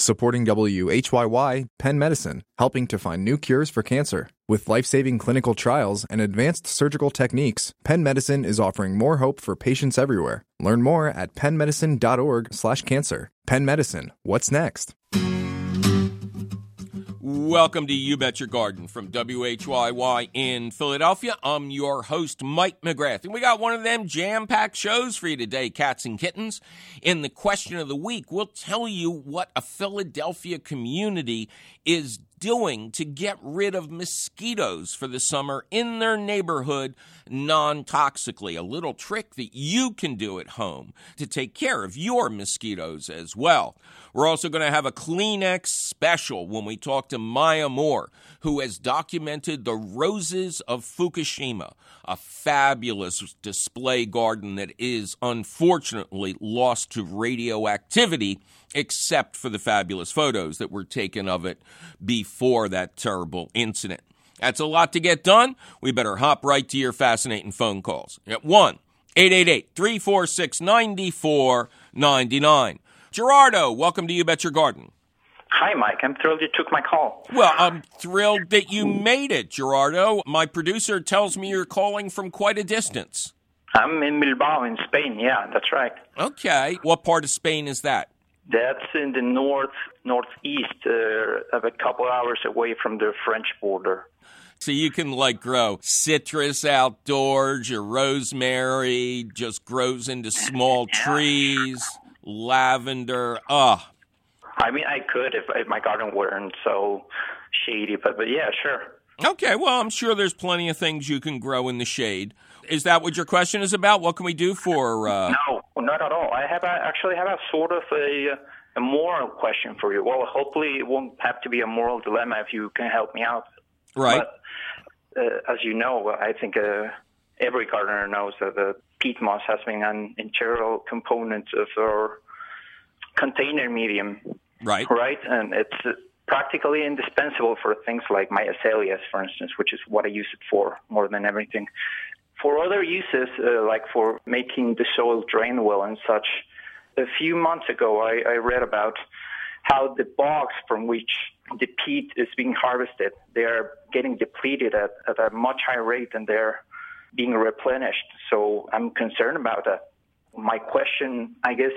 Supporting WHYY, Penn Medicine, helping to find new cures for cancer. With life-saving clinical trials and advanced surgical techniques, Penn Medicine is offering more hope for patients everywhere. Learn more at pennmedicine.org/cancer. Penn Medicine, what's next? Welcome to You Bet Your Garden from WHYY in Philadelphia. I'm your host, Mike McGrath. And we got one of them jam-packed shows for you today, Cats and Kittens. In the question of the week, we'll tell you what a Philadelphia community is doing to get rid of mosquitoes for the summer in their neighborhood non-toxically. A little trick that you can do at home to take care of your mosquitoes as well. We're also going to have a Kleenex special when we talk to Maya Moore, who has documented the Roses of Fukushima, a fabulous display garden that is unfortunately lost to radioactivity, except for the fabulous photos that were taken of it before that terrible incident. That's a lot to get done. We better hop right to your fascinating phone calls at 1-888-346-9499. Gerardo, welcome to You Bet Your Garden. Hi, Mike. I'm thrilled you took my call. Well, I'm thrilled that you made it, Gerardo. My producer tells me you're calling from quite a distance. I'm in Bilbao in Spain. Yeah, that's right. Okay. What part of Spain is that? That's in the northeast, of a couple hours away from the French border. So you can, grow citrus outdoors, your rosemary just grows into small trees, lavender. I mean, I could if my garden weren't so shady, but yeah, sure. Okay, well, I'm sure there's plenty of things you can grow in the shade. Is that what your question is about? What can we do for... No, not at all. I actually have a sort of a moral question for you. Well, hopefully it won't have to be a moral dilemma if you can help me out. Right. But, as you know, I think every gardener knows that the peat moss has been an integral component of our container medium. Right. Right? And it's practically indispensable for things like my azaleas, for instance, which is what I use it for more than everything. For other uses, like for making the soil drain well and such, a few months ago I read about how the bogs from which the peat is being harvested, they are getting depleted at a much higher rate than they're being replenished. So I'm concerned about that. My question, I guess,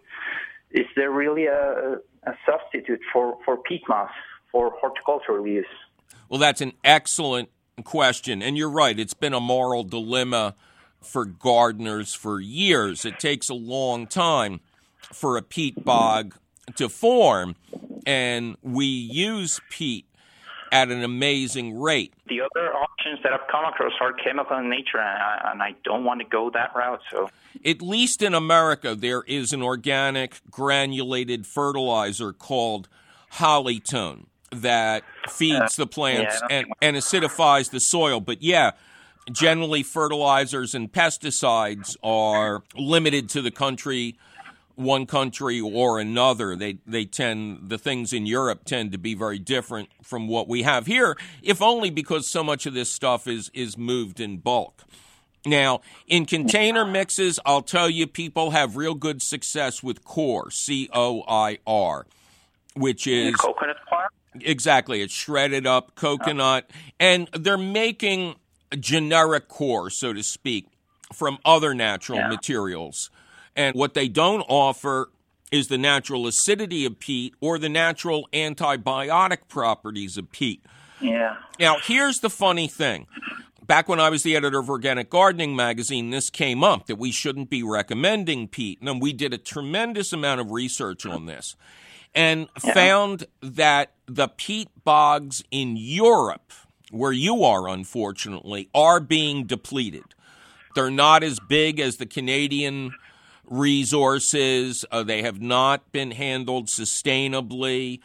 is there really a substitute for peat moss for horticultural use? Well, that's an excellent question. And you're right. It's been a moral dilemma for gardeners for years. It takes a long time for a peat bog to form, and we use peat at an amazing rate. The other options that I've come across are chemical in nature, and I don't want to go that route. So, at least in America, there is an organic granulated fertilizer called Hollytone that feeds the plants and acidifies the soil. But yeah, generally fertilizers and pesticides are limited to the country, one country or another. The things in Europe tend to be very different from what we have here, if only because so much of this stuff is moved in bulk. Now, in container mixes, I'll tell you, people have real good success with Coir, C-O-I-R, which is... Coconut coir? Exactly. It's shredded up coconut. And they're making generic Coir, so to speak, from other natural materials. And what they don't offer is the natural acidity of peat or the natural antibiotic properties of peat. Yeah. Now, here's the funny thing. Back when I was the editor of Organic Gardening magazine, this came up, that we shouldn't be recommending peat. And we did a tremendous amount of research on this and found that the peat bogs in Europe, where you are, unfortunately, are being depleted. They're not as big as the Canadian resources. They have not been handled sustainably.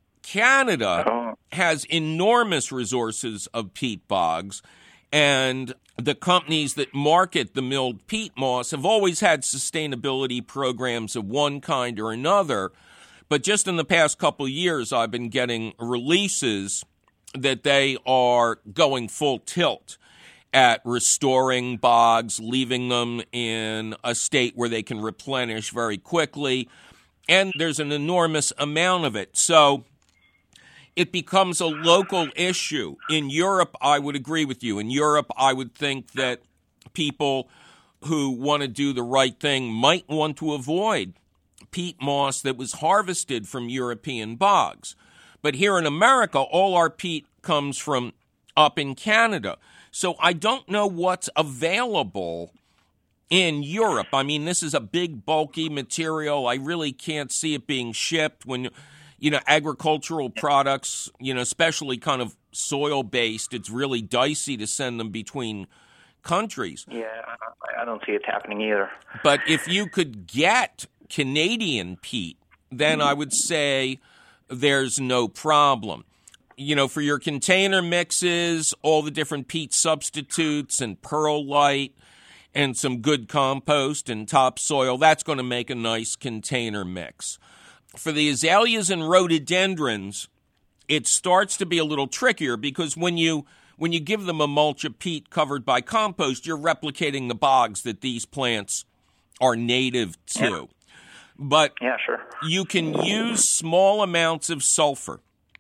Canada has enormous resources of peat bogs, and the companies that market the milled peat moss have always had sustainability programs of one kind or another. But just in the past couple of years, I've been getting releases that they are going full tilt at restoring bogs, leaving them in a state where they can replenish very quickly. and there's an enormous amount of it. So it becomes a local issue. In Europe, I would agree with you. In Europe, I would think that people who want to do the right thing might want to avoid peat moss that was harvested from European bogs. But here in America, all our peat comes from up in Canada. So I don't know what's available in Europe. I mean, this is a big, bulky material. I really can't see it being shipped when, agricultural products, especially kind of soil-based, it's really dicey to send them between countries. Yeah, I don't see it happening either. But if you could get Canadian peat, then I would say there's no problem. For your container mixes, all the different peat substitutes and perlite and some good compost and topsoil, that's going to make a nice container mix. For the azaleas and rhododendrons, it starts to be a little trickier because when you give them a mulch of peat covered by compost, you're replicating the bogs that these plants are native to. Yeah. But yeah, sure. You can use small amounts of sulfur,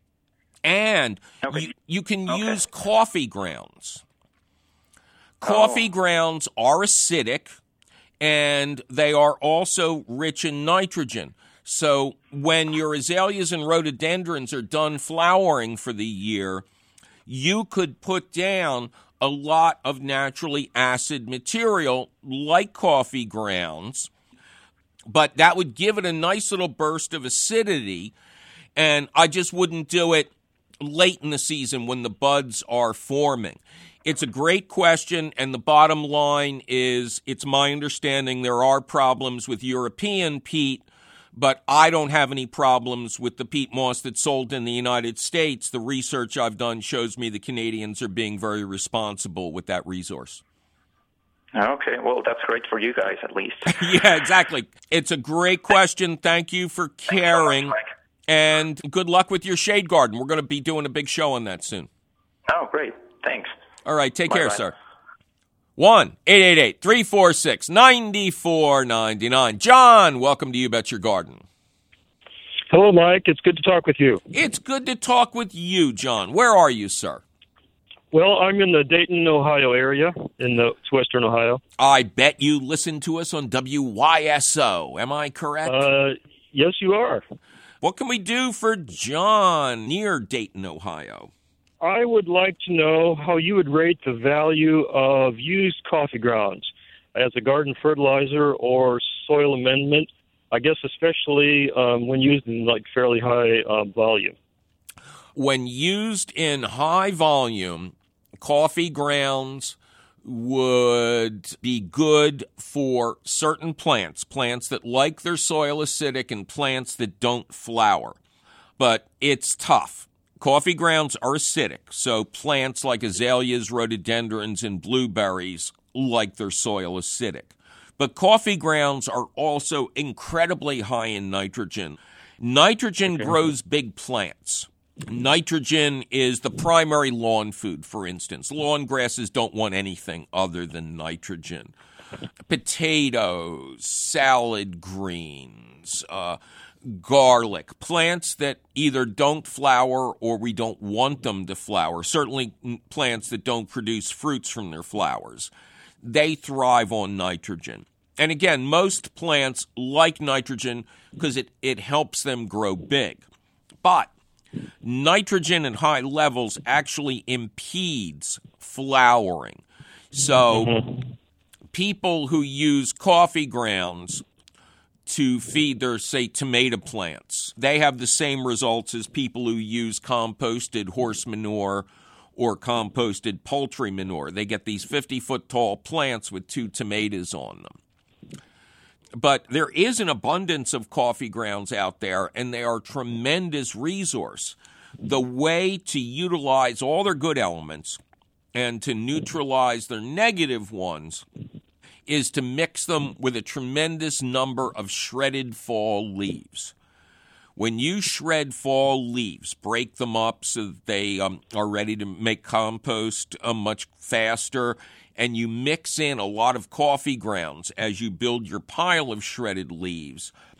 and you can use coffee grounds. Coffee grounds are acidic, and they are also rich in nitrogen. So when your azaleas and rhododendrons are done flowering for the year, you could put down a lot of naturally acid material like coffee grounds, but that would give it a nice little burst of acidity, and I just wouldn't do it late in the season when the buds are forming. It's a great question, and the bottom line is it's my understanding there are problems with European peat, but I don't have any problems with the peat moss that's sold in the United States. The research I've done shows me the Canadians are being very responsible with that resource. Okay, well, that's great for you guys, at least. Yeah, exactly. It's a great question. Thank you for caring. And good luck with your shade garden. We're going to be doing a big show on that soon. Oh, great. Thanks. All right, take care, sir. 1-888-346-9499. John, welcome to You Bet Your Garden. Hello, Mike. It's good to talk with you. It's good to talk with you, John. Where are you, sir? Well, I'm in the Dayton, Ohio area, in the western Ohio. I bet you listen to us on WYSO. Am I correct? Yes, you are. What can we do for John near Dayton, Ohio? I would like to know how you would rate the value of used coffee grounds as a garden fertilizer or soil amendment, I guess especially when used in fairly high volume. When used in high volume, coffee grounds would be good for certain plants that like their soil acidic and plants that don't flower. But it's tough. Coffee grounds are acidic, so plants like azaleas, rhododendrons, and blueberries like their soil acidic. But coffee grounds are also incredibly high in nitrogen. Nitrogen grows big plants. Nitrogen is the primary lawn food, for instance. Lawn grasses don't want anything other than nitrogen. Potatoes, salad greens, garlic, plants that either don't flower or we don't want them to flower, certainly plants that don't produce fruits from their flowers, they thrive on nitrogen. And again, most plants like nitrogen because it helps them grow big. But nitrogen at high levels actually impedes flowering. So people who use coffee grounds to feed their, say, tomato plants, they have the same results as people who use composted horse manure or composted poultry manure. They get these 50-foot tall plants with 2 tomatoes on them. But there is an abundance of coffee grounds out there, and they are a tremendous resource. The way to utilize all their good elements and to neutralize their negative ones is to mix them with a tremendous number of shredded fall leaves. When you shred fall leaves, break them up so that they are ready to make compost much faster, and you mix in a lot of coffee grounds as you build your pile of shredded leaves,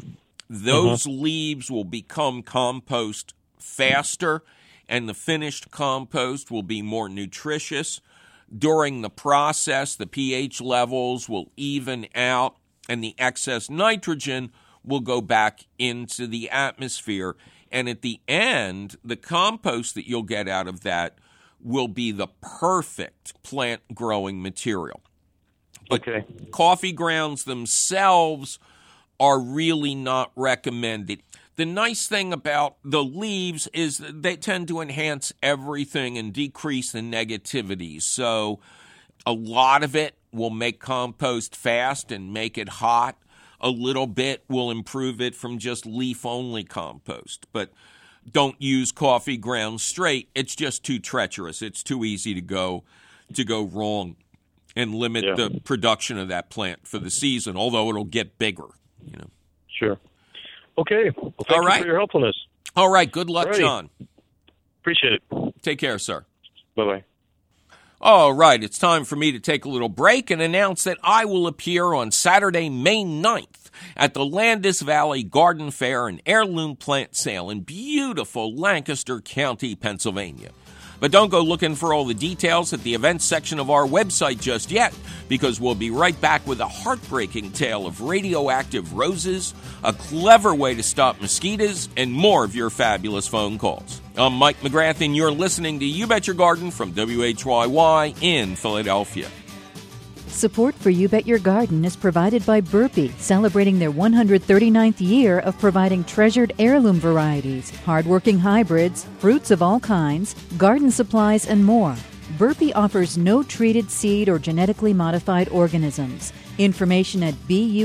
Those leaves will become compost faster, and the finished compost will be more nutritious. During the process, the pH levels will even out, and the excess nitrogen will go back into the atmosphere. And at the end, the compost that you'll get out of that will be the perfect plant growing material. But coffee grounds themselves are really not recommended. The nice thing about the leaves is that they tend to enhance everything and decrease the negativity. So a lot of it will make compost fast and make it hot. A little bit will improve it from just leaf-only compost. But don't use coffee grounds straight. It's just too treacherous. It's too easy to go wrong and limit the production of that plant for the season, although it'll get bigger. Sure. Okay. Well, thank you for your helpfulness. All right. Good luck, John. Appreciate it. Take care, sir. Bye-bye. All right. It's time for me to take a little break and announce that I will appear on Saturday, May 9th at the Landis Valley Garden Fair and Heirloom Plant Sale in beautiful Lancaster County, Pennsylvania. But don't go looking for all the details at the events section of our website just yet, because we'll be right back with a heartbreaking tale of radioactive roses, a clever way to stop mosquitoes, and more of your fabulous phone calls. I'm Mike McGrath, and you're listening to You Bet Your Garden from WHYY in Philadelphia. Support for You Bet Your Garden is provided by Burpee, celebrating their 139th year of providing treasured heirloom varieties, hardworking hybrids, fruits of all kinds, garden supplies, and more. Burpee offers no treated seed or genetically modified organisms. Information at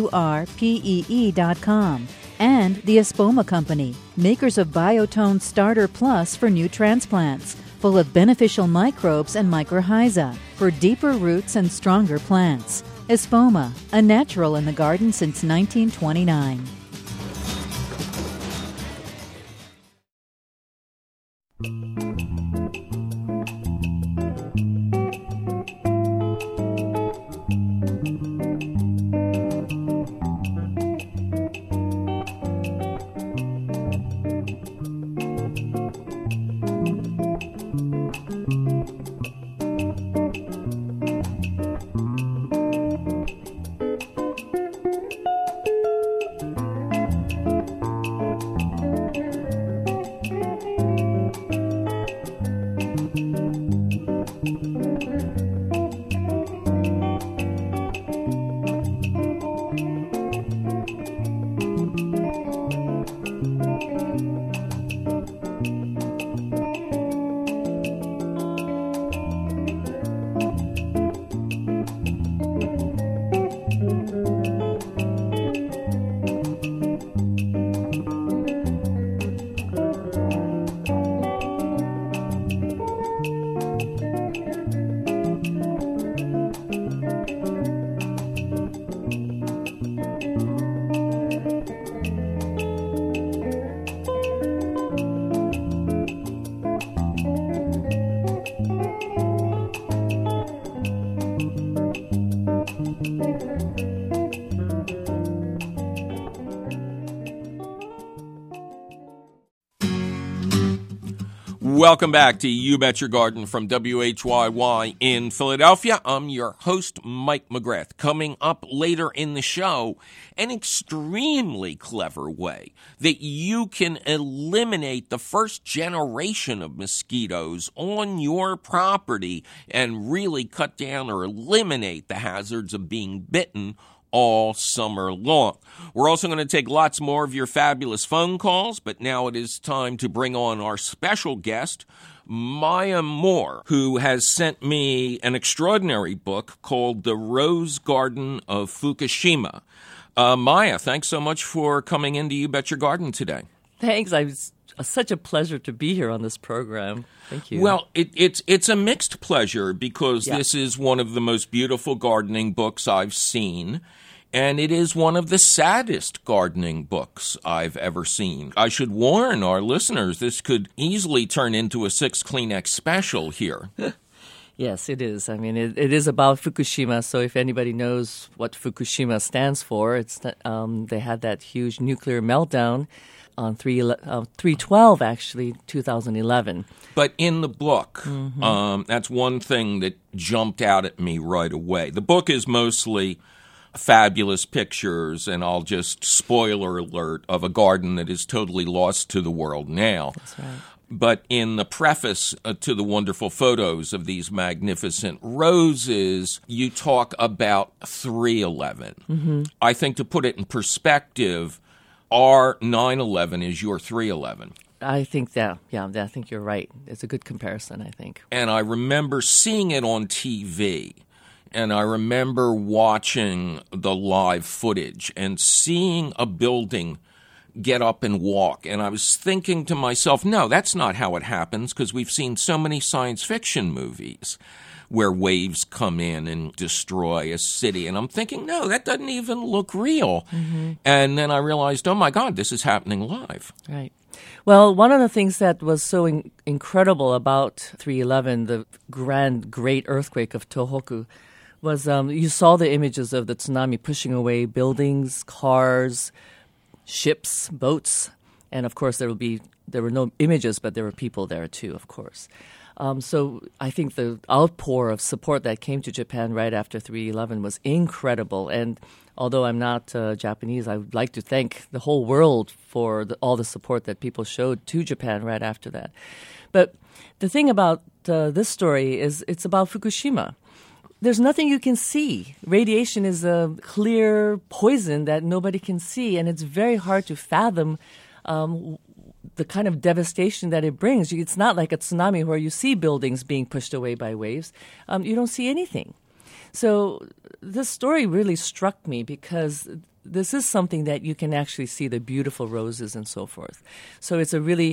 burpee.com. And the Espoma Company, makers of Biotone Starter Plus for new transplants, full of beneficial microbes and mycorrhiza for deeper roots and stronger plants. Espoma, a natural in the garden since 1929. Welcome back to You Bet Your Garden from WHYY in Philadelphia. I'm your host, Mike McGrath. Coming up later in the show, an extremely clever way that you can eliminate the first generation of mosquitoes on your property and really cut down or eliminate the hazards of being bitten all summer long. We're also going to take lots more of your fabulous phone calls, but now it is time to bring on our special guest, Maya Moore, who has sent me an extraordinary book called The Rose Garden of Fukushima. Maya, thanks so much for coming into You Bet Your Garden today. Thanks. It's such a pleasure to be here on this program. Thank you. Well, it's a mixed pleasure because this is one of the most beautiful gardening books I've seen, and it is one of the saddest gardening books I've ever seen. I should warn our listeners, this could easily turn into a 6 Kleenex special here. Yes, it is. I mean, it is about Fukushima. So if anybody knows what Fukushima stands for, it's they had that huge nuclear meltdown on 3/12, actually, 2011. But in the book, that's one thing that jumped out at me right away. The book is mostly fabulous pictures, and I'll just spoiler alert of a garden that is totally lost to the world now. That's right. But in the preface to the wonderful photos of these magnificent roses, you talk about 3/11. Mm-hmm. I think to put it in perspective, our 9/11 is your 3/11. I think that, I think you're right. It's a good comparison, I think. And I remember seeing it on TV, and I remember watching the live footage and seeing a building get up and walk. And I was thinking to myself, no, that's not how it happens, because we've seen so many science fiction movies where waves come in and destroy a city. And I'm thinking, no, that doesn't even look real. Mm-hmm. And then I realized, oh, my God, this is happening live. Right. Well, one of the things that was so incredible about 3/11, the great earthquake of Tohoku, was you saw the images of the tsunami pushing away buildings, cars, ships, boats, and of course there were no images, but there were people there too, of course. So I think the outpour of support that came to Japan right after 3/11 was incredible. And although I'm not Japanese, I would like to thank the whole world for all the support that people showed to Japan right after that. But the thing about this story is it's about Fukushima. There's nothing you can see. Radiation is a clear poison that nobody can see, and it's very hard to fathom the kind of devastation that it brings. It's not like a tsunami where you see buildings being pushed away by waves. You don't see anything. So this story really struck me because this is something that you can actually see the beautiful roses and so forth. So it's a really...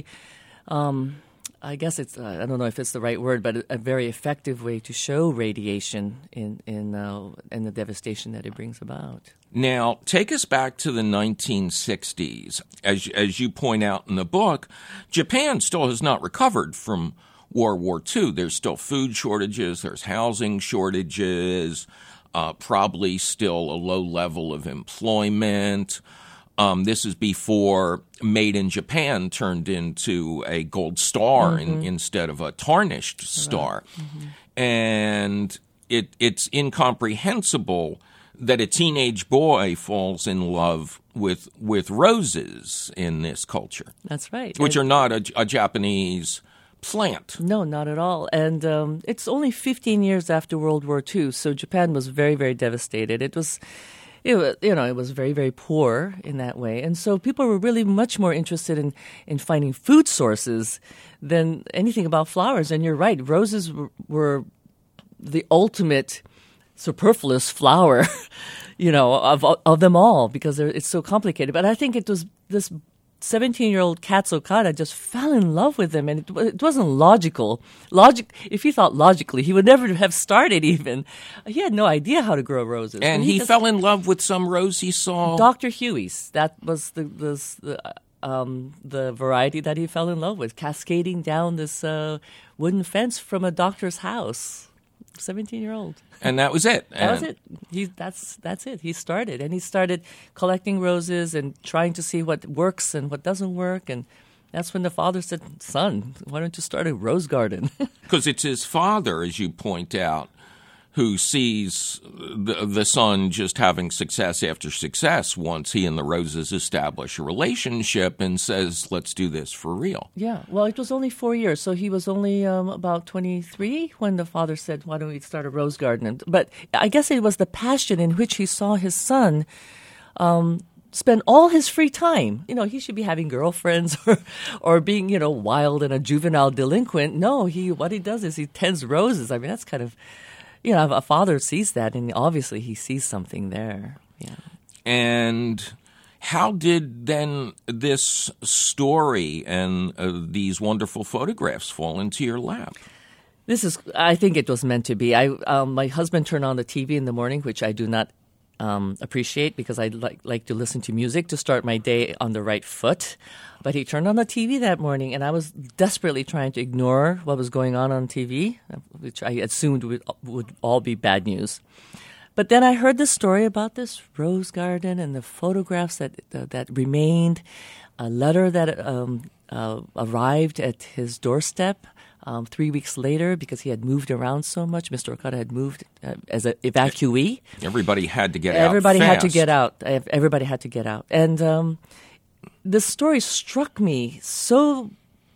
I guess it's, I don't know if it's the right word, but a very effective way to show radiation in the devastation that it brings about. Now, take us back to the 1960s. As you point out in the book, Japan still has not recovered from World War II. There's still food shortages, there's housing shortages, probably still a low level of employment. This is before Made in Japan turned into a gold star instead of a tarnished star. Mm-hmm. And it's incomprehensible that a teenage boy falls in love with roses in this culture. That's right. Which are not a Japanese plant. No, not at all. And it's only 15 years after World War II, so Japan was very, very devastated. It was very, very poor in that way. And so people were really much more interested in finding food sources than anything about flowers. And you're right, roses were the ultimate superfluous flower, of them all, because it's so complicated. But I think it was this 17-year-old Katsu Okada just fell in love with them, and it wasn't logical. If he thought logically, he would never have started even. He had no idea how to grow roses. And he fell in love with some rose he saw. Dr. Huey's. That was the variety that he fell in love with, cascading down this wooden fence from a doctor's house. 17-year-old. And that was it. That was it. That's it. He started collecting roses and trying to see what works and what doesn't work. And that's when the father said, "Son, why don't you start a rose garden?" Because it's his father, as you point out, who sees the son just having success after success once he and the roses establish a relationship and says, let's do this for real. Yeah, well, it was only 4 years, so he was only about 23 when the father said, why don't we start a rose garden? But I guess it was the passion in which he saw his son spend all his free time. He should be having girlfriends or being, wild and a juvenile delinquent. No, what he does is he tends roses. I mean, that's kind of... a father sees that, and obviously he sees something there. Yeah. And how did then this story and these wonderful photographs fall into your lap? I think it was meant to be. My husband turned on the TV in the morning, which I do not appreciate because I like to listen to music to start my day on the right foot. But he turned on the TV that morning, and I was desperately trying to ignore what was going on TV, which I assumed would all be bad news. But then I heard this story about this rose garden and the photographs that remained, a letter that arrived at his doorstep 3 weeks later because he had moved around so much. Mr. Okada had moved as an evacuee. Everybody had to get out. Everybody fast. had to get out. Everybody had to get out. And this story struck me so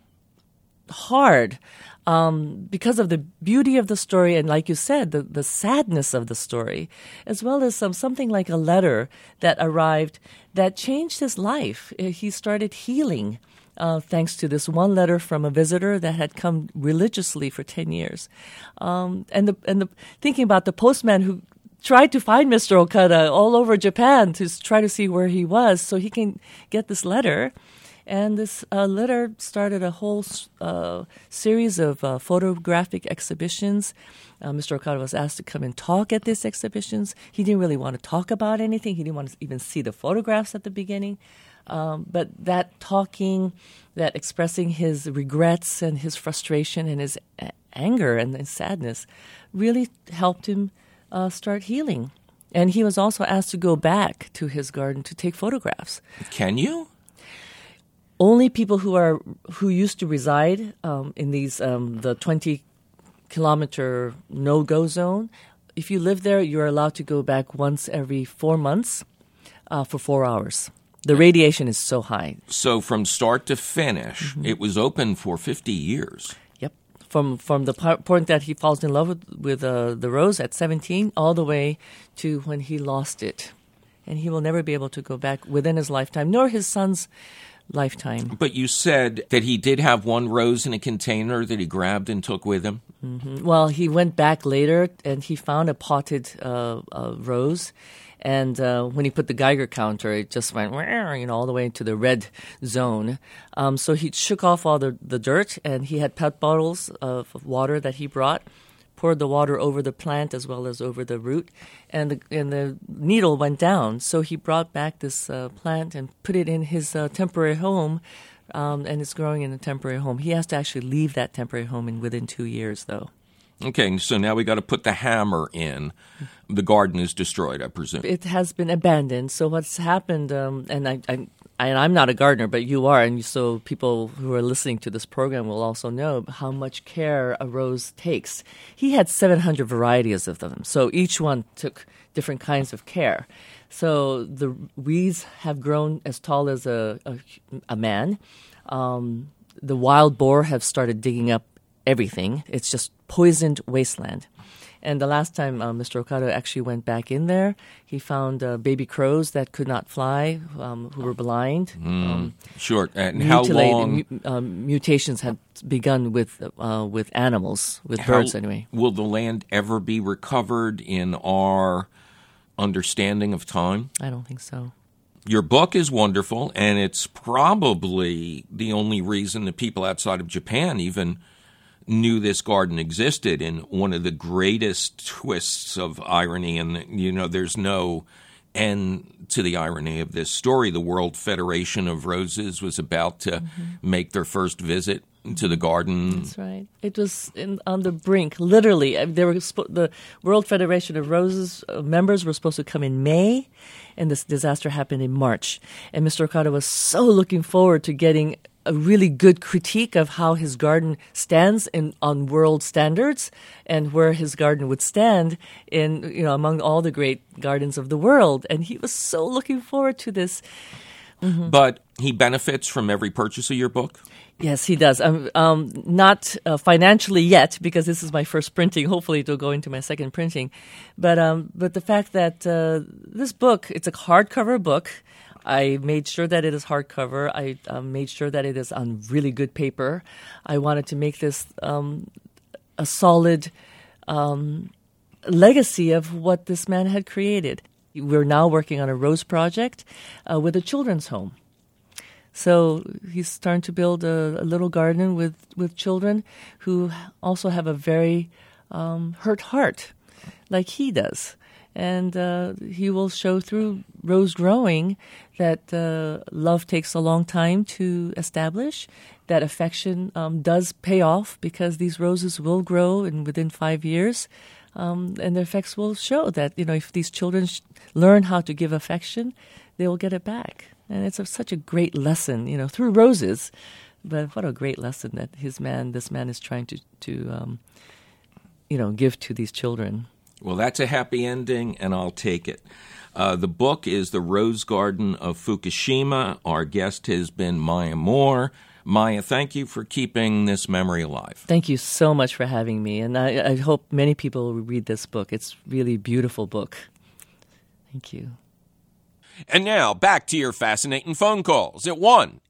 hard because of the beauty of the story and, like you said, the sadness of the story, as well as something like a letter that arrived that changed his life. He started healing thanks to this one letter from a visitor that had come religiously for 10 years. And thinking about the postman who tried to find Mr. Okada all over Japan to try to see where he was so he can get this letter. And this letter started a whole series of photographic exhibitions. Mr. Okada was asked to come and talk at these exhibitions. He didn't really want to talk about anything. He didn't want to even see the photographs at the beginning. But that talking, that expressing his regrets and his frustration and his anger and his sadness really helped him start healing. And he was also asked to go back to his garden to take photographs. Can you? Only people who used to reside in these the 20-kilometer no-go zone. If you live there, you're allowed to go back once every 4 months for 4 hours. The radiation is so high. So from start to finish, it was open for 50 years. Yep. From the point that he falls in love with the rose at 17 all the way to when he lost it. And he will never be able to go back within his lifetime, nor his son's lifetime. But you said that he did have one rose in a container that he grabbed and took with him? Mm-hmm. Well, he went back later and he found a potted rose. And when he put the Geiger counter, it just went all the way into the red zone. So he shook off all the dirt, and he had pet bottles of water that he brought, poured the water over the plant as well as over the root, and the needle went down. So he brought back this plant and put it in his temporary home, and it's growing in a temporary home. He has to actually leave that temporary home within 2 years, though. Okay, so now we got to put the hammer in. The garden is destroyed, I presume. It has been abandoned. So what's happened, and I'm not a gardener, but you are, and so people who are listening to this program will also know how much care a rose takes. He had 700 varieties of them, so each one took different kinds of care. So the weeds have grown as tall as a man. The wild boar have started digging up everything. It's just poisoned wasteland. And the last time Mr. Okada actually went back in there, he found baby crows that could not fly, who were blind. Sure. And how long? Mutations had begun with animals, with birds anyway. Will the land ever be recovered in our understanding of time? I don't think so. Your book is wonderful, and it's probably the only reason that people outside of Japan even knew this garden existed, in one of the greatest twists of irony. And, there's no end to the irony of this story. The World Federation of Roses was about to make their first visit to the garden. That's right. It was on the brink, literally. The World Federation of Roses members were supposed to come in May, and this disaster happened in March. And Mr. Okada was so looking forward to getting a really good critique of how his garden stands on world standards and where his garden would stand among all the great gardens of the world. And he was so looking forward to this. Mm-hmm. But he benefits from every purchase of your book? Yes, he does. Not financially yet, because this is my first printing. Hopefully it will go into my second printing. But the fact that this book, it's a hardcover book. I made sure that it is hardcover. I made sure that it is on really good paper. I wanted to make this a solid legacy of what this man had created. We're now working on a rose project with a children's home. So he's starting to build a little garden with children who also have a very hurt heart, like he does. And he will show through rose growing that love takes a long time to establish, that affection does pay off because these roses will grow within 5 years. And their effects will show that, if these children learn how to give affection, they will get it back. And it's such a great lesson, through roses. But what a great lesson that this man is trying to give to these children. Well, that's a happy ending, and I'll take it. The book is The Rose Garden of Fukushima. Our guest has been Maya Moore. Maya, thank you for keeping this memory alive. Thank you so much for having me, and I hope many people will read this book. It's really a beautiful book. Thank you. And now, back to your fascinating phone calls at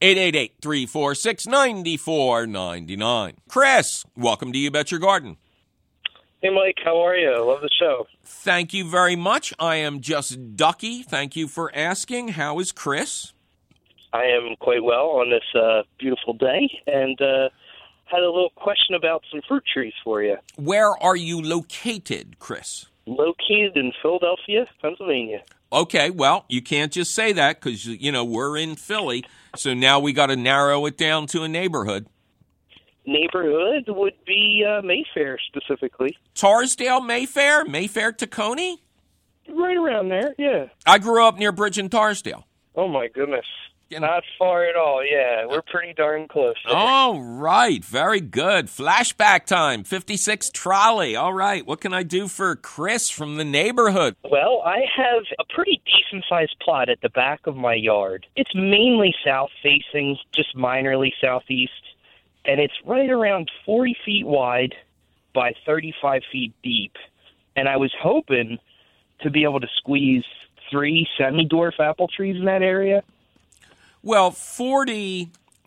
1-888-346-9499. Chris, welcome to You Bet Your Garden. Hey, Mike, how are you? I love the show. Thank you very much. I am just ducky. Thank you for asking. How is Chris? I am quite well on this beautiful day, and had a little question about some fruit trees for you. Where are you located, Chris? Located in Philadelphia, Pennsylvania. Okay, well, you can't just say that because, we're in Philly, so now we got to narrow it down to a neighborhood. Neighborhood would be Mayfair, specifically. Torresdale, Mayfair, Tacony? Right around there, yeah. I grew up near Bridge and Torresdale. Oh, my goodness. Not far at all, yeah. We're pretty darn close there. All right, very good. Flashback time, 56 trolley. All right, what can I do for Chris from the neighborhood? Well, I have a pretty decent-sized plot at the back of my yard. It's mainly south-facing, just minorly southeast, and it's right around 40 feet wide by 35 feet deep. And I was hoping to be able to squeeze 3 semi-dwarf apple trees in that area. Well, 40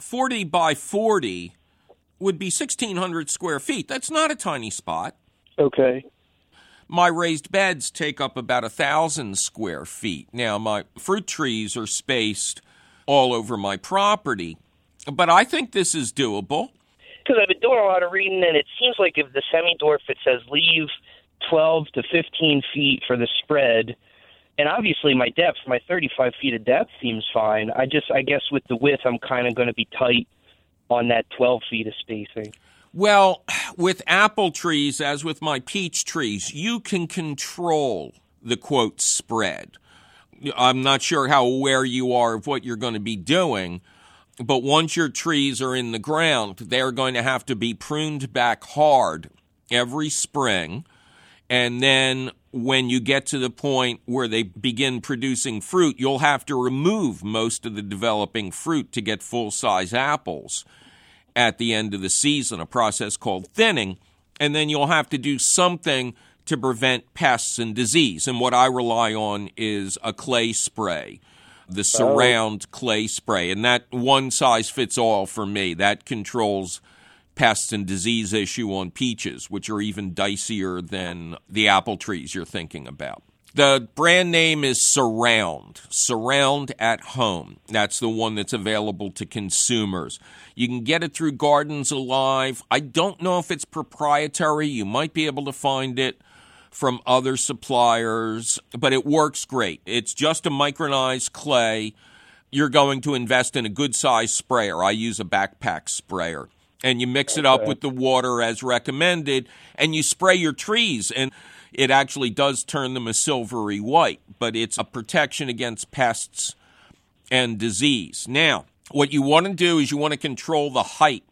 by 40 would be 1,600 square feet. That's not a tiny spot. Okay. My raised beds take up about 1,000 square feet. Now, my fruit trees are spaced all over my property, but I think this is doable. Because I've been doing a lot of reading, and it seems like if the semi-dwarf, it says leave 12 to 15 feet for the spread. And obviously my depth, my 35 feet of depth seems fine. I guess with the width, I'm kind of going to be tight on that 12 feet of spacing. Well, with apple trees, as with my peach trees, you can control the, quote, spread. I'm not sure how aware you are of what you're going to be doing, but once your trees are in the ground, they're going to have to be pruned back hard every spring, and then when you get to the point where they begin producing fruit, you'll have to remove most of the developing fruit to get full-size apples at the end of the season, a process called thinning, and then you'll have to do something to prevent pests and disease. And what I rely on is a clay spray, the Surround clay spray, and that one size fits all for me. That controls pests and disease issue on peaches, which are even dicier than the apple trees you're thinking about. The brand name is Surround at Home. That's the one that's available to consumers. You can get it through Gardens Alive. I don't know if it's proprietary. You might be able to find it from other suppliers, but it works great. It's just a micronized clay. You're going to invest in a good-sized sprayer. I use a backpack sprayer. And you mix it up with the water as recommended, and you spray your trees, and it actually does turn them a silvery white, but it's a protection against pests and disease. Now, what you want to do is you want to control the height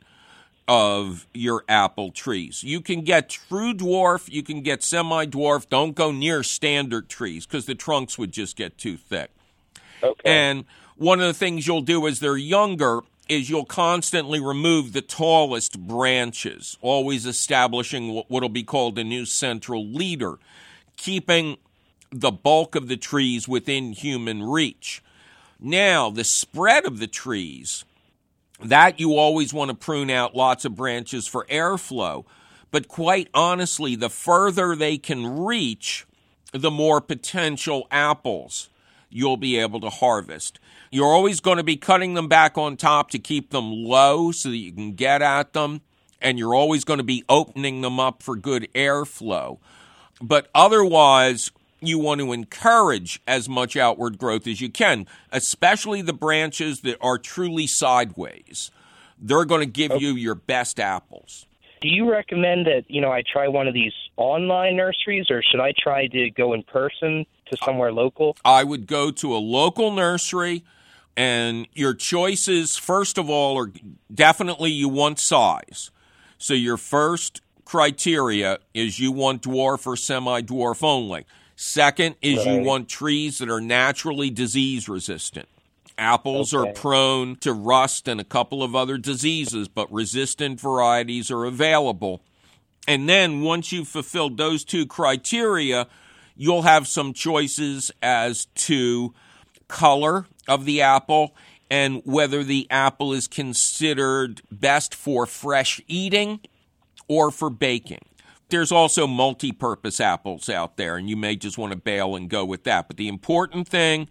of your apple trees. You can get true dwarf, you can get semi-dwarf. Don't go near standard trees because the trunks would just get too thick. Okay. And one of the things you'll do as they're younger is you'll constantly remove the tallest branches, always establishing what will be called a new central leader, keeping the bulk of the trees within human reach. Now, the spread of the trees, that you always want to prune out lots of branches for airflow. But quite honestly, the further they can reach, the more potential apples you'll be able to harvest. You're always going to be cutting them back on top to keep them low so that you can get at them, and you're always going to be opening them up for good airflow. But otherwise, you want to encourage as much outward growth as you can, especially the branches that are truly sideways. They're going to give you your best apples. Do you recommend that, I try one of these online nurseries, or should I try to go in person to somewhere local? I would go to a local nursery, and your choices, first of all, are definitely you want size. So your first criteria is you want dwarf or semi-dwarf only. Second is you want trees that are naturally disease resistant. Apples are prone to rust and a couple of other diseases, but resistant varieties are available. And then once you've fulfilled those two criteria, you'll have some choices as to color of the apple and whether the apple is considered best for fresh eating or for baking. There's also multi-purpose apples out there, and you may just want to bail and go with that. But the important thing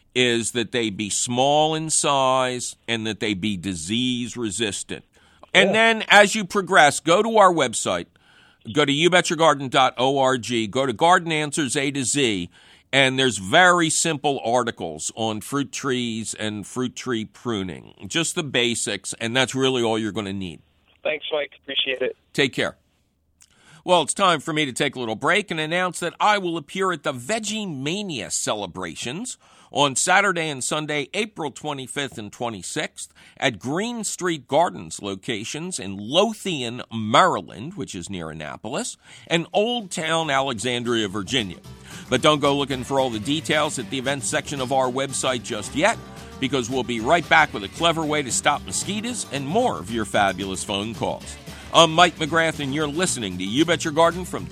is that they be small in size and that they be disease resistant. And then as you progress, go to our website, go to youbetyourgarden.org, go to Garden Answers A to Z, and there's very simple articles on fruit trees and fruit tree pruning, just the basics, and that's really all you're going to need. Thanks, Mike. Appreciate it. Take care. Well, it's time for me to take a little break and announce that I will appear at the Veggie Mania celebrations on Saturday and Sunday, April 25th and 26th at Green Street Gardens locations in Lothian, Maryland, which is near Annapolis, and Old Town Alexandria, Virginia. But don't go looking for all the details at the events section of our website just yet, because we'll be right back with a clever way to stop mosquitoes and more of your fabulous phone calls. I'm Mike McGrath, and you're listening to You Bet Your Garden from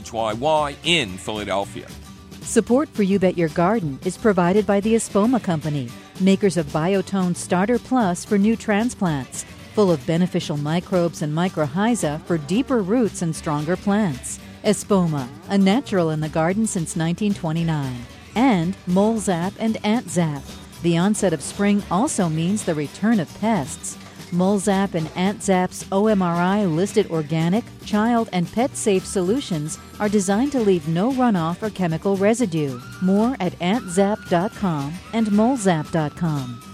WHYY in Philadelphia. Support for You Bet Your Garden is provided by the Espoma Company, makers of Biotone Starter Plus for new transplants, full of beneficial microbes and mycorrhiza for deeper roots and stronger plants. Espoma, a natural in the garden since 1929. And Mole Zap and Ant Zap. The onset of spring also means the return of pests. Mole Zap and Ant Zap's OMRI-listed organic, child, and pet-safe solutions are designed to leave no runoff or chemical residue. More at antzap.com and molezap.com.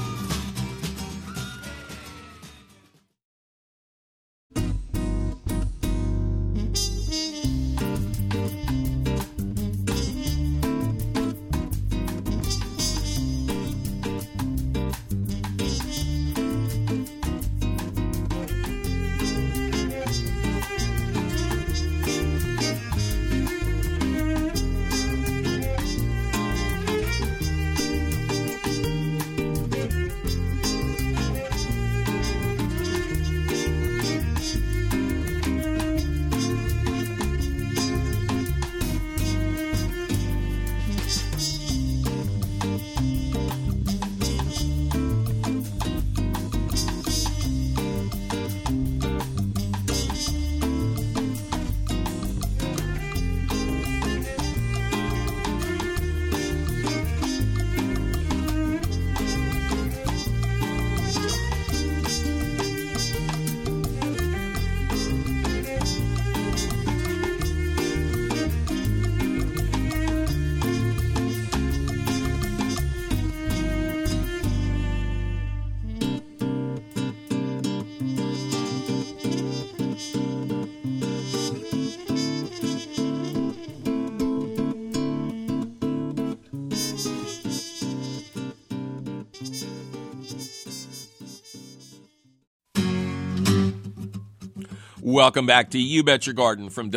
Welcome back to You Bet Your Garden from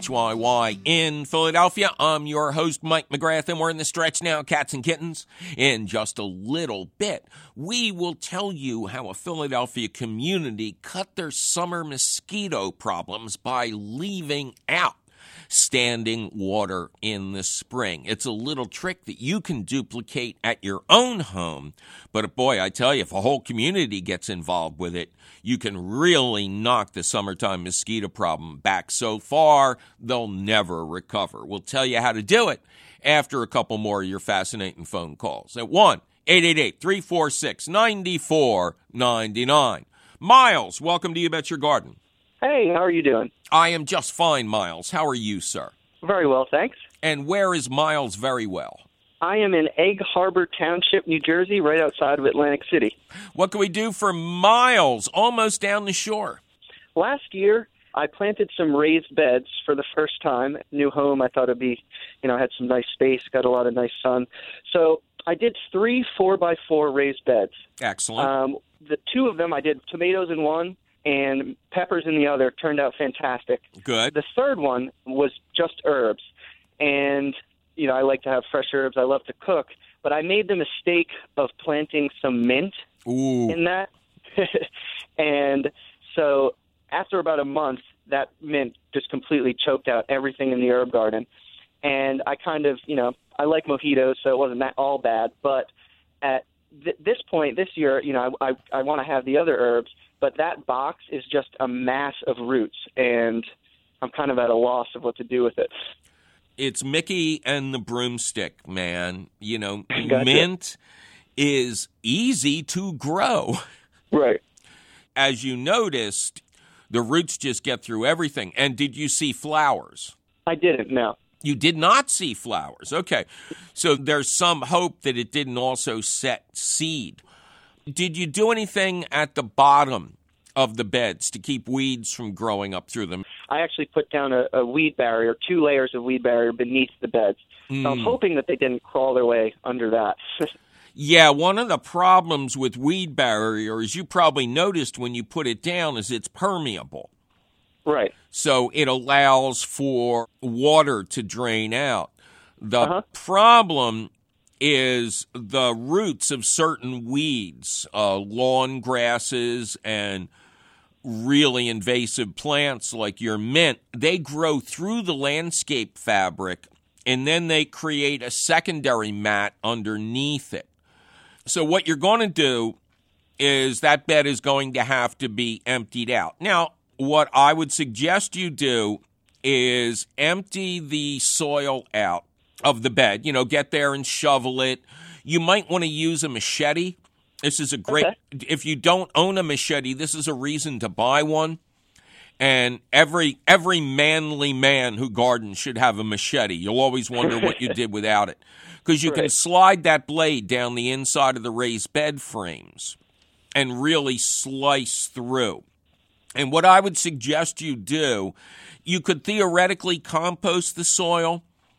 WHYY in Philadelphia. I'm your host, Mike McGrath, and we're in the stretch now, cats and kittens. In just a little bit, we will tell you how a Philadelphia community cut their summer mosquito problems by leaving out standing water in the spring. It's a little trick that you can duplicate at your own home. But boy, I tell you, if a whole community gets involved with it, you can really knock the summertime mosquito problem back so far, they'll never recover. We'll tell you how to do it after a couple more of your fascinating phone calls at 1-888-346-9499. Miles, welcome to You Bet Your Garden. Hey, how are you doing? I am just fine, Miles. How are you, sir? Very well, thanks. And where is Miles Very Well? I am in Egg Harbor Township, New Jersey, right outside of Atlantic City. What can we do for Miles, almost down the shore? Last year, I planted some raised beds for the first time. New home, I thought it'd be, had some nice space, got a lot of nice sun. So I did 3 4x4 raised beds. Excellent. The 2 of them, I did tomatoes in one and peppers in the other. Turned out fantastic. Good. The third one was just herbs. And, I like to have fresh herbs. I love to cook. But I made the mistake of planting some mint in that. And so after about a month, that mint just completely choked out everything in the herb garden. And I kind of, I like mojitos, so it wasn't that all bad. But at this point this year, I want to have the other herbs, but that box is just a mass of roots, and I'm kind of at a loss of what to do with it. It's Mickey and the broomstick, man. Gotcha. Mint is easy to grow. Right. As you noticed, the roots just get through everything. And did you see flowers? I didn't, no. You did not see flowers. Okay. So there's some hope that it didn't also set seed. Did you do anything at the bottom of the beds to keep weeds from growing up through them? I actually put down a weed barrier, 2 layers of weed barrier beneath the beds. So I'm hoping that they didn't crawl their way under that. Yeah, one of the problems with weed barrier, as you probably noticed when you put it down, is it's permeable. Right. So it allows for water to drain out. The problem is the roots of certain weeds, lawn grasses and really invasive plants like your mint. They grow through the landscape fabric, and then they create a secondary mat underneath it. So what you're going to do is that bed is going to have to be emptied out. Now, what I would suggest you do is empty the soil out of the bed. Get there and shovel it. You might want to use a machete. This is a great, if you don't own a machete, this is a reason to buy one. And every manly man who gardens should have a machete. You'll always wonder what you did without it. Because you can slide that blade down the inside of the raised bed frames and really slice through. And what I would suggest you do, you could theoretically compost the soil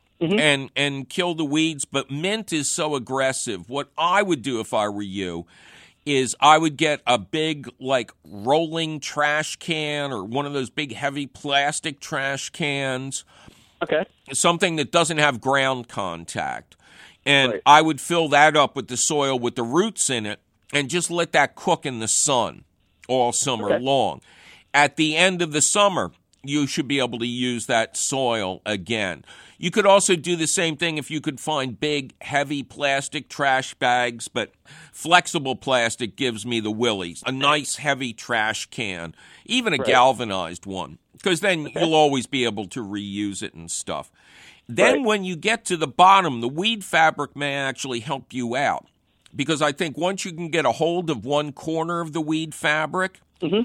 and kill the weeds, but mint is so aggressive. What I would do if I were you is I would get a big, rolling trash can or one of those big, heavy plastic trash cans. Okay. Something that doesn't have ground contact. And I would fill that up with the soil with the roots in it and just let that cook in the sun all summer long. At the end of the summer, you should be able to use that soil again. You could also do the same thing if you could find big, heavy plastic trash bags, but flexible plastic gives me the willies. A nice, heavy trash can, even a galvanized one, because then you'll always be able to reuse it and stuff. Then when you get to the bottom, the weed fabric may actually help you out, because I think once you can get a hold of one corner of the weed fabric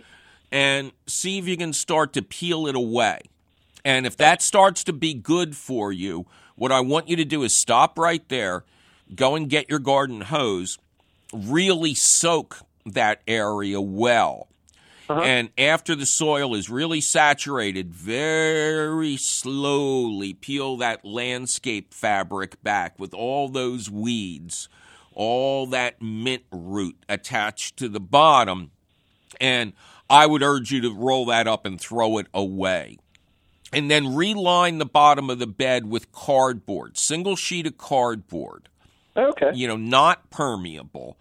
and see if you can start to peel it away. And if that starts to be good for you, what I want you to do is stop right there, go and get your garden hose, really soak that area well. And after the soil is really saturated, very slowly peel that landscape fabric back with all those weeds, all that mint root attached to the bottom. And I would urge you to roll that up and throw it away. And then reline the bottom of the bed with cardboard, single sheet of cardboard. Okay. Not permeable.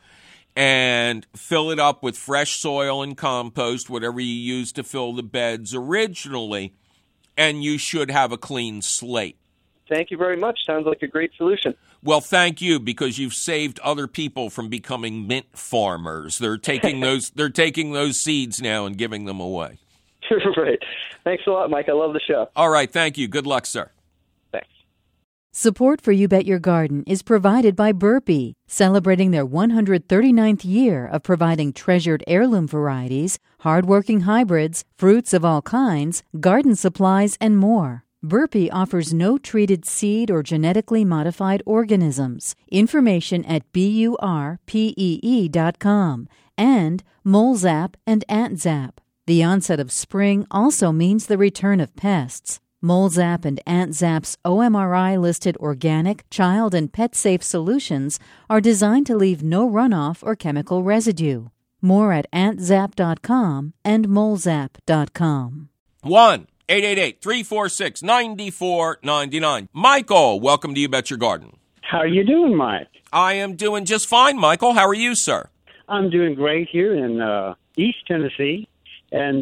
And fill it up with fresh soil and compost, whatever you used to fill the beds originally, and you should have a clean slate. Thank you very much. Sounds like a great solution. Well, thank you, because you've saved other people from becoming mint farmers. They're taking those seeds now and giving them away. Right. Thanks a lot, Mike. I love the show. All right. Thank you. Good luck, sir. Thanks. Support for You Bet Your Garden is provided by Burpee, celebrating their 139th year of providing treasured heirloom varieties, hard-working hybrids, fruits of all kinds, garden supplies, and more. Burpee offers no treated seed or genetically modified organisms. Information at burpee.com and MoleZap and AntZap. The onset of spring also means the return of pests. MoleZap and AntZap's OMRI-listed organic, child, and pet-safe solutions are designed to leave no runoff or chemical residue. More at antzap.com and molezap.com. 1-888-346-9499. Michael, welcome to You Bet Your Garden. How are you doing, Mike? I am doing just fine, Michael. How are you, sir? I'm doing great here in East Tennessee. And,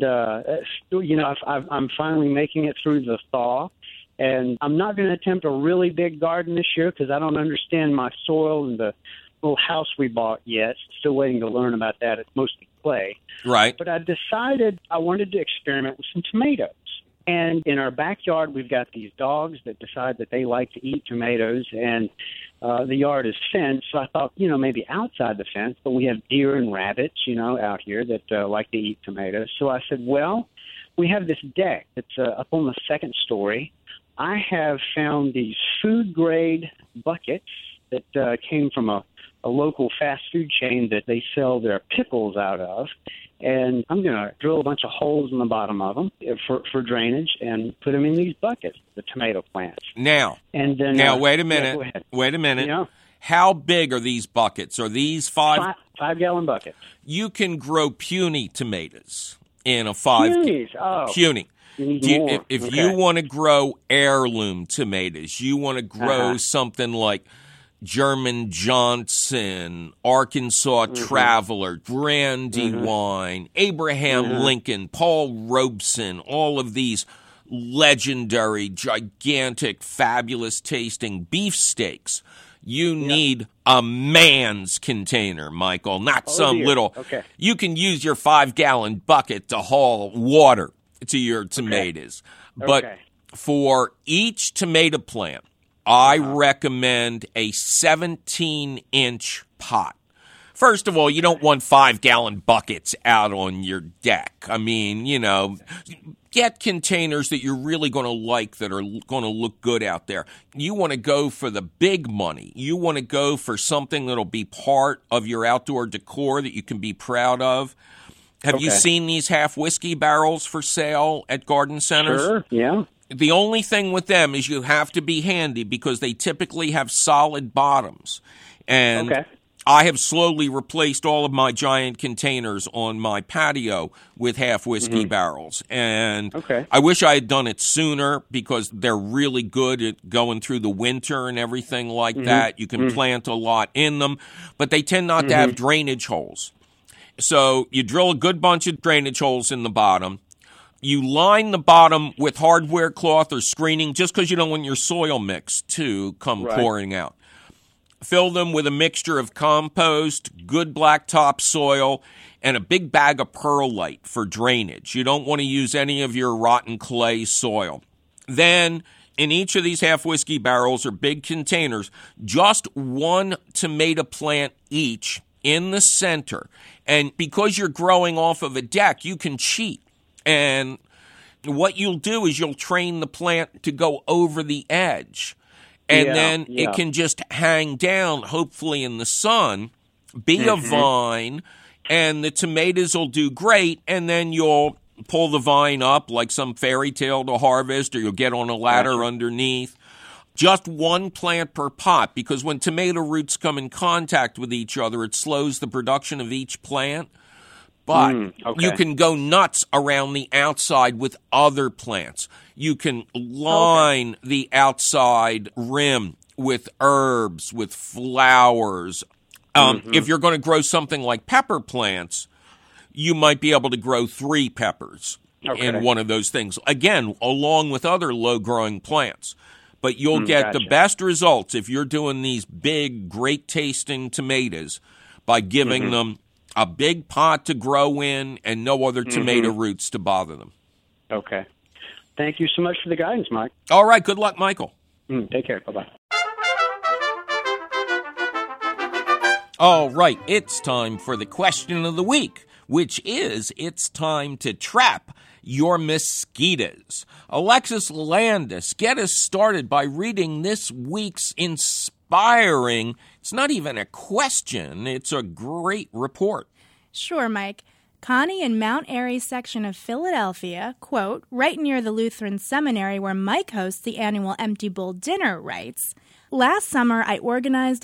I'm finally making it through the thaw. And I'm not going to attempt a really big garden this year because I don't understand my soil and the little house we bought yet. Still waiting to learn about that. It's mostly clay. Right. But I decided I wanted to experiment with some tomatoes. And in our backyard, we've got these dogs that decide that they like to eat tomatoes, and the yard is fenced. So I thought, maybe outside the fence, but we have deer and rabbits, out here that like to eat tomatoes. So I said, well, we have this deck that's up on the second story. I have found these food-grade buckets that came from a local fast food chain that they sell their pickles out of. And I'm going to drill a bunch of holes in the bottom of them for drainage and put them in these buckets, the tomato plants. Now, wait a minute. Yeah, wait a minute. Yeah. How big are these buckets? Are these 5-gallon buckets? You can grow puny tomatoes in a 5. Puny. Puny. If you want to grow heirloom tomatoes, you want to grow something like German Johnson, Arkansas Traveler, Brandywine, Abraham Lincoln, Paul Robeson, all of these legendary, gigantic, fabulous-tasting beefsteaks. You need a man's container, Michael, not some little. Okay. You can use your 5-gallon bucket to haul water to your tomatoes. But for each tomato plant, I recommend a 17-inch pot. First of all, you don't want 5-gallon buckets out on your deck. I mean, get containers that you're really going to like, that are going to look good out there. You want to go for the big money. You want to go for something that'll be part of your outdoor decor that you can be proud of. Have you seen these half whiskey barrels for sale at garden centers? Sure, yeah. The only thing with them is you have to be handy because they typically have solid bottoms. And I have slowly replaced all of my giant containers on my patio with half whiskey barrels. And I wish I had done it sooner because they're really good at going through the winter and everything like that. You can plant a lot in them, but they tend not to have drainage holes. So you drill a good bunch of drainage holes in the bottom. You line the bottom with hardware cloth or screening just because you don't want your soil mix to come pouring out. Fill them with a mixture of compost, good blacktop soil, and a big bag of perlite for drainage. You don't want to use any of your rotten clay soil. Then, in each of these half whiskey barrels or big containers, just one tomato plant each in the center. And because you're growing off of a deck, you can cheat. And what you'll do is you'll train the plant to go over the edge. And then it can just hang down, hopefully in the sun, be a vine, and the tomatoes will do great. And then you'll pull the vine up like some fairy tale to harvest, or you'll get on a ladder underneath. Just one plant per pot, because when tomato roots come in contact with each other, it slows the production of each plant. But you can go nuts around the outside with other plants. You can line the outside rim with herbs, with flowers. If you're going to grow something like pepper plants, you might be able to grow 3 peppers in one of those things. Again, along with other low-growing plants. But you'll get the best results if you're doing these big, great-tasting tomatoes by giving them a big pot to grow in and no other tomato roots to bother them. Okay. Thank you so much for the guidance, Mike. All right. Good luck, Michael. Take care. Bye-bye. All right. It's time for the question of the week, which is it's time to trap your mosquitoes. Alexis Landis, get us started by reading this week's inspiring, it's not even a question, it's a great report. Sure, Mike. Connie in Mount Airy section of Philadelphia, quote, right near the Lutheran Seminary where Mike hosts the annual Empty Bowl Dinner, writes, last summer I organized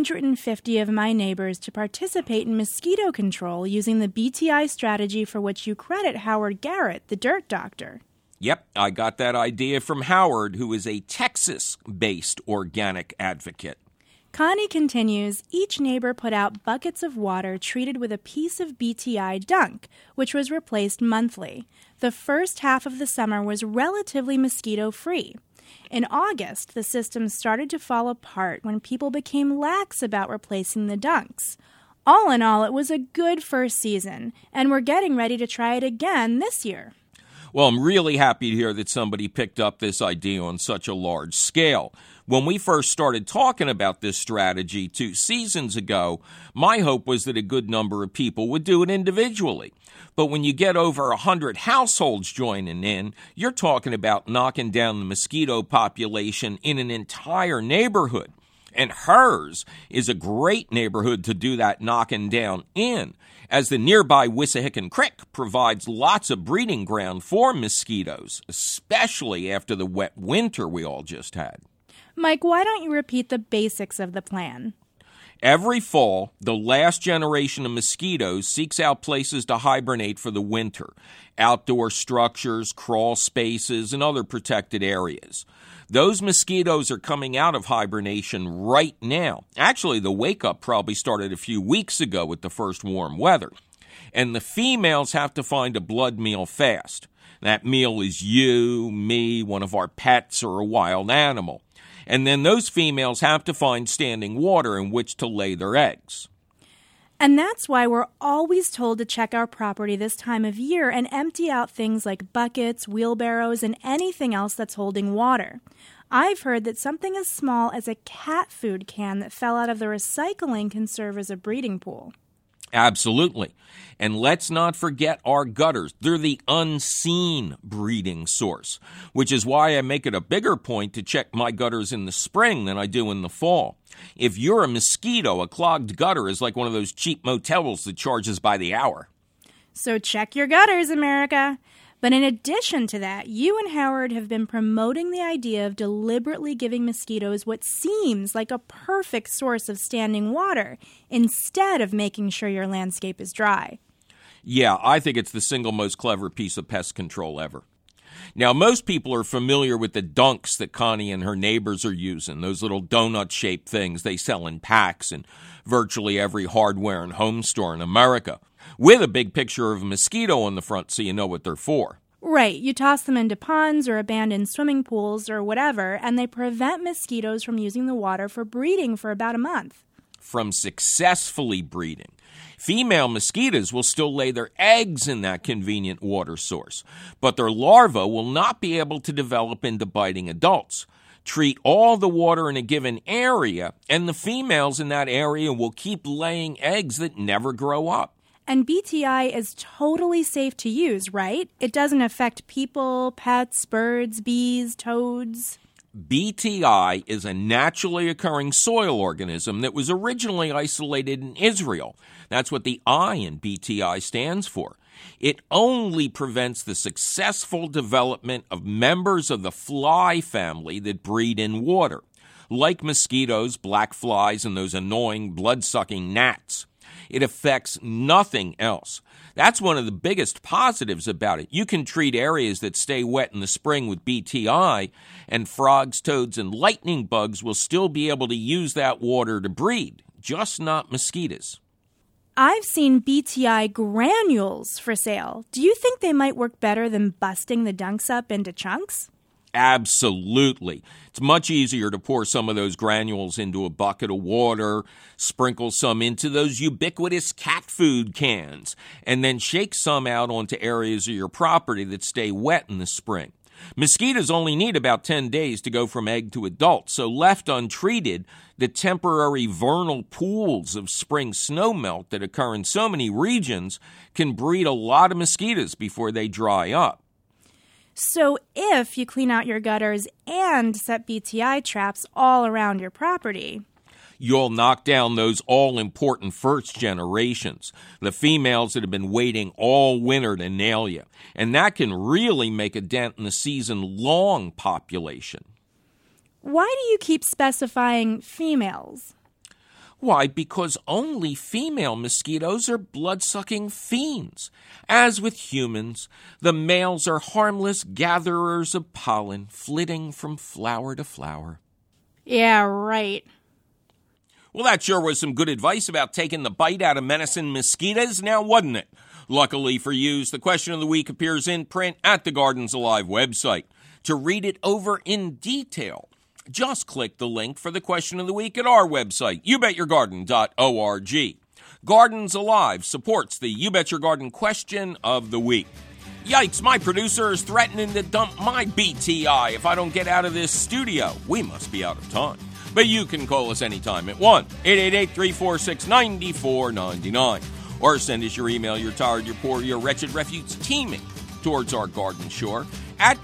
150 of my neighbors to participate in mosquito control using the BTI strategy for which you credit Howard Garrett, the dirt doctor. Yep, I got that idea from Howard, who is a Texas-based organic advocate. Connie continues, each neighbor put out buckets of water treated with a piece of BTI Dunk, which was replaced monthly. The first half of the summer was relatively mosquito-free. In August, the system started to fall apart when people became lax about replacing the dunks. All in all, it was a good first season, and we're getting ready to try it again this year. Well, I'm really happy to hear that somebody picked up this idea on such a large scale. When we first started talking about this strategy 2 seasons ago, my hope was that a good number of people would do it individually. But when you get over 100 households joining in, you're talking about knocking down the mosquito population in an entire neighborhood. And hers is a great neighborhood to do that knocking down in, as the nearby Wissahickon Creek provides lots of breeding ground for mosquitoes, especially after the wet winter we all just had. Mike, why don't you repeat the basics of the plan? Every fall, the last generation of mosquitoes seeks out places to hibernate for the winter, outdoor structures, crawl spaces, and other protected areas. Those mosquitoes are coming out of hibernation right now. Actually, the wake-up probably started a few weeks ago with the first warm weather. And the females have to find a blood meal fast. That meal is you, me, one of our pets, or a wild animal. And then those females have to find standing water in which to lay their eggs. And that's why we're always told to check our property this time of year and empty out things like buckets, wheelbarrows, and anything else that's holding water. I've heard that something as small as a cat food can that fell out of the recycling can serve as a breeding pool. Absolutely. And let's not forget our gutters. They're the unseen breeding source, which is why I make it a bigger point to check my gutters in the spring than I do in the fall. If you're a mosquito, a clogged gutter is like one of those cheap motels that charges by the hour. So check your gutters, America. But in addition to that, you and Howard have been promoting the idea of deliberately giving mosquitoes what seems like a perfect source of standing water instead of making sure your landscape is dry. Yeah, I think it's the single most clever piece of pest control ever. Now, most people are familiar with the dunks that Connie and her neighbors are using, those little donut-shaped things they sell in packs in virtually every hardware and home store in America, with a big picture of a mosquito on the front so you know what they're for. Right. You toss them into ponds or abandoned swimming pools or whatever, and they prevent mosquitoes from using the water for breeding for about a month. From successfully breeding. Female mosquitoes will still lay their eggs in that convenient water source, but their larvae will not be able to develop into biting adults. Treat all the water in a given area, and the females in that area will keep laying eggs that never grow up. And BTI is totally safe to use, right? It doesn't affect people, pets, birds, bees, toads. BTI is a naturally occurring soil organism that was originally isolated in Israel. That's what the I in BTI stands for. It only prevents the successful development of members of the fly family that breed in water, like mosquitoes, black flies, and those annoying blood-sucking gnats. It affects nothing else. That's one of the biggest positives about it. You can treat areas that stay wet in the spring with BTI, and frogs, toads, and lightning bugs will still be able to use that water to breed, just not mosquitoes. I've seen BTI granules for sale. Do you think they might work better than busting the dunks up into chunks? Absolutely. It's much easier to pour some of those granules into a bucket of water, sprinkle some into those ubiquitous cat food cans, and then shake some out onto areas of your property that stay wet in the spring. Mosquitoes only need about 10 days to go from egg to adult, so left untreated, the temporary vernal pools of spring snowmelt that occur in so many regions can breed a lot of mosquitoes before they dry up. So if you clean out your gutters and set BTI traps all around your property, you'll knock down those all-important first generations, the females that have been waiting all winter to nail you. And that can really make a dent in the season-long population. Why do you keep specifying females? Why, because only female mosquitoes are blood-sucking fiends. As with humans, the males are harmless gatherers of pollen, flitting from flower to flower. Yeah, right. Well, that sure was some good advice about taking the bite out of menacing mosquitoes, now wasn't it? Luckily for you, the question of the week appears in print at the Gardens Alive website. To read it over in detail, just click the link for the question of the week at our website, youbetyourgarden.org. Gardens Alive supports the You Bet Your Garden question of the week. Yikes, my producer is threatening to dump my BTI if I don't get out of this studio. We must be out of time. But you can call us anytime at 1-888-346-9499. Or send us your email, your tired, your poor, your wretched refuse teeming towards our garden shore at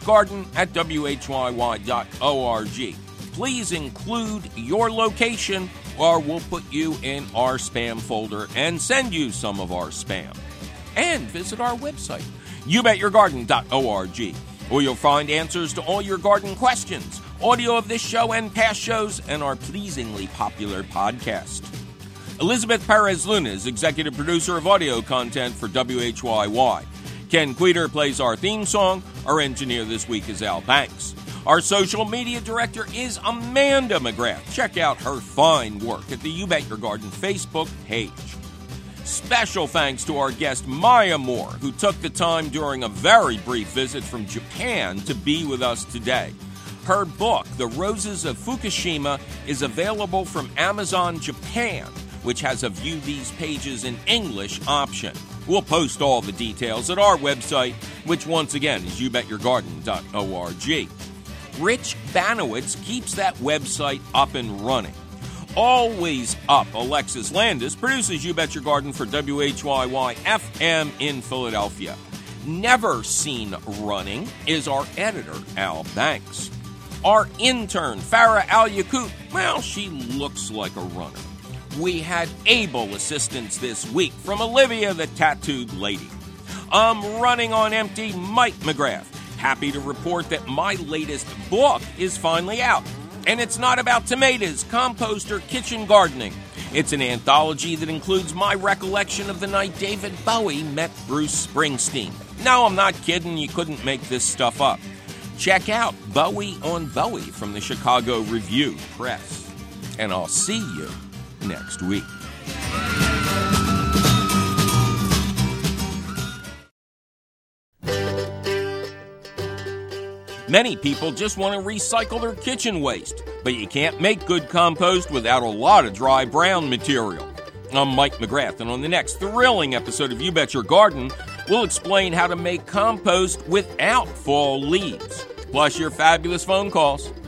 garden@whyy.org. Please include your location or we'll put you in our spam folder and send you some of our spam. And visit our website, youbetyourgarden.org, where you'll find answers to all your garden questions, audio of this show and past shows, and our pleasingly popular podcast. Elizabeth Perez Luna is executive producer of audio content for WHYY. Ken Queter plays our theme song. Our engineer this week is Al Banks. Our social media director is Amanda McGrath. Check out her fine work at the You Bet Your Garden Facebook page. Special thanks to our guest Maya Moore, who took the time during a very brief visit from Japan to be with us today. Her book, The Roses of Fukushima, is available from Amazon Japan, which has a View These Pages in English option. We'll post all the details at our website, which once again is youbetyourgarden.org. Rich Banowitz keeps that website up and running. Always up, Alexis Landis produces You Bet Your Garden for WHYY FM in Philadelphia. Never seen running is our editor, Al Banks. Our intern, Farah Al-Yakut, well, she looks like a runner. We had able assistance this week from Olivia the Tattooed Lady. I'm running on empty, Mike McGrath. Happy to report that my latest book is finally out. And it's not about tomatoes, compost, or kitchen gardening. It's an anthology that includes my recollection of the night David Bowie met Bruce Springsteen. No, I'm not kidding. You couldn't make this stuff up. Check out Bowie on Bowie from the Chicago Review Press. And I'll see you next week. Many people just want to recycle their kitchen waste, but you can't make good compost without a lot of dry brown material. I'm Mike McGrath, and on the next thrilling episode of You Bet Your Garden, we'll explain how to make compost without fall leaves, plus your fabulous phone calls.